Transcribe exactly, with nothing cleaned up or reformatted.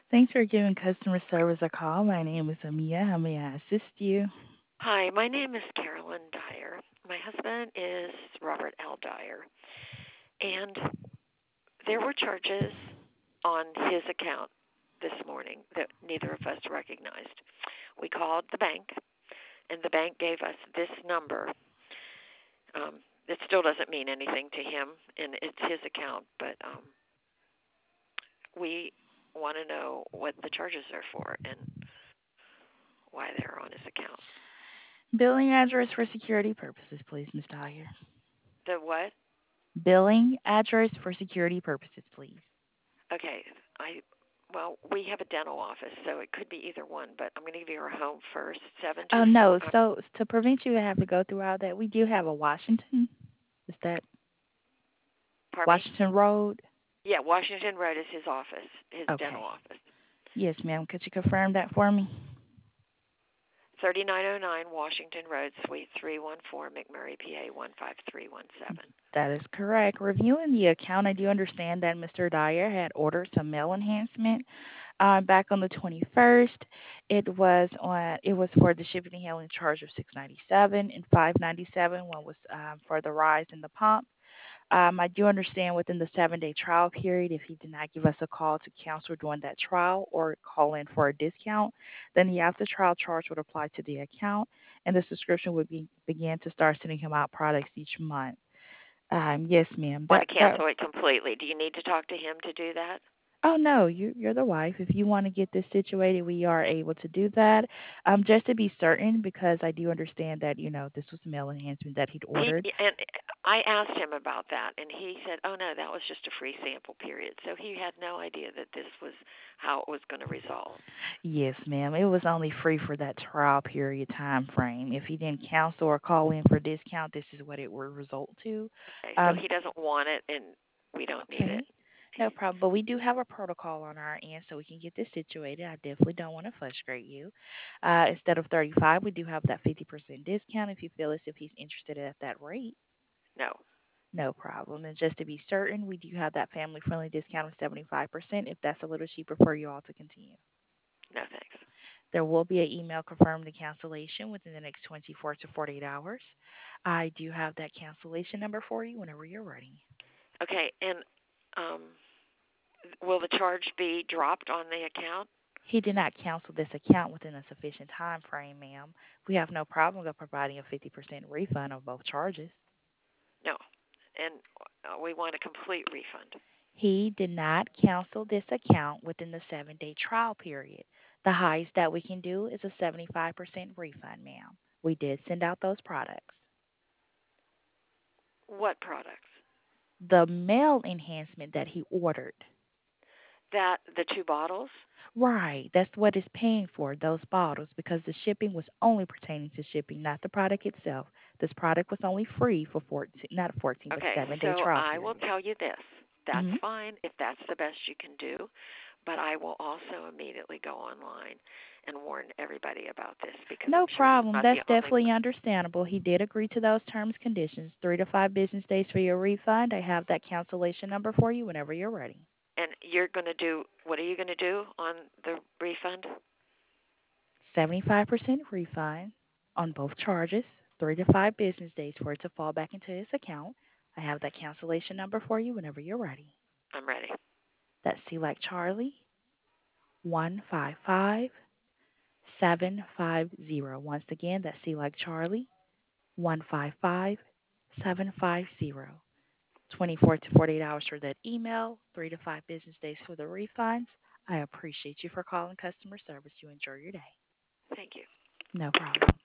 Thanks for giving customer service a call. My name is Amia. How may I assist you? Hi, my name is Carolyn Dyer. My husband is Robert L. Dyer. And there were charges on his account this morning that neither of us recognized. We called the bank, and the bank gave us this number. Um, it still doesn't mean anything to him, and it's his account, but um, we want to know what the charges are for and why they're on his account. Billing address for security purposes, please, Miss Dyer. The what? Billing address for security purposes, please. Okay, I well, we have a dental office, so it could be either one, but I'm going to give you our home first. Seven Oh two four. no, Uh, so to prevent you to have to go through all that, we do have a Washington. Is that pardon me. Washington Road? Yeah, Washington Road is his office, his dental Okay. office. Yes, ma'am. Could you confirm that for me? thirty-nine oh nine Washington Road, Suite three one four, McMurray, P A one five three one seven. That is correct. Reviewing the account, I do understand that Mister Dyer had ordered some mail enhancement uh, back on the twenty-first. It was on. It was for the shipping and handling charge of six ninety-seven and five ninety-seven. One was um, for the rise in the pump. Um, I do understand within the seven-day trial period, if he did not give us a call to cancel during that trial or call in for a discount, then the after trial charge would apply to the account, and the subscription would be begin to start sending him out products each month. Um, yes, ma'am. Want That to that cancel it completely? Do you need to talk to him to do that? Oh no, you you're the wife. If you want to get this situated, we are able to do that. Um, just to be certain, because I do understand that you know this was a mail enhancement that he'd He ordered. and I asked him about that, and he said, "Oh no, that was just a free sample period." So he had no idea that this was how it was going to resolve. Yes, ma'am. It was only free for that trial period time frame. If he didn't cancel or call in for discount, this is what it would result to. Okay, so Um, he doesn't want it, and we don't need it. okay, no problem. But we do have a protocol on our end, so we can get this situated. I definitely don't want to frustrate you. Uh, instead of thirty-five, we do have that fifty percent discount if you feel as if he's interested at that rate. No, No problem. And just to be certain, we do have that family friendly discount of seventy-five percent if that's a little cheaper for you all to continue. no thanks. There will be an email confirming the cancellation within the next twenty-four to forty-eight hours. I do have that cancellation number for you whenever you're ready. Okay, and um, will the charge be dropped on the account? He did not cancel this account within a sufficient time frame, ma'am. We have no problem with providing a fifty percent refund on both charges. No, and uh, we want a complete refund. He did not cancel this account within the seven day trial period. The highest that we can do is a seventy-five percent refund, ma'am. We did send out those products. What products? The mail enhancement that he ordered. That the two bottles? Right, that's what it's paying for, those bottles, because the shipping was only pertaining to shipping, not the product itself. This product was only free for fourteen, not fourteen, but Okay, seven day so trial I will period. tell you this. That's Hmm. fine if that's the best you can do, but I will also immediately go online and warn everybody about this because No I'm sure he's problem. not That's the only definitely one. understandable. He did agree to those terms conditions. Three to five business days for your refund. I have that cancellation number for you whenever you're ready. And you're going to do, what are you going to do on the refund? seventy-five percent refund on both charges. Three to five business days for it to fall back into his account. I have that cancellation number for you whenever you're ready. I'm ready. That's C like Charlie, one five five seven five zero. Once again, that's C like Charlie, one five five seven five zero. twenty-four to forty-eight hours for that email, three to five business days for the refunds. I appreciate you for calling customer service. You enjoy your day. Thank you. No problem.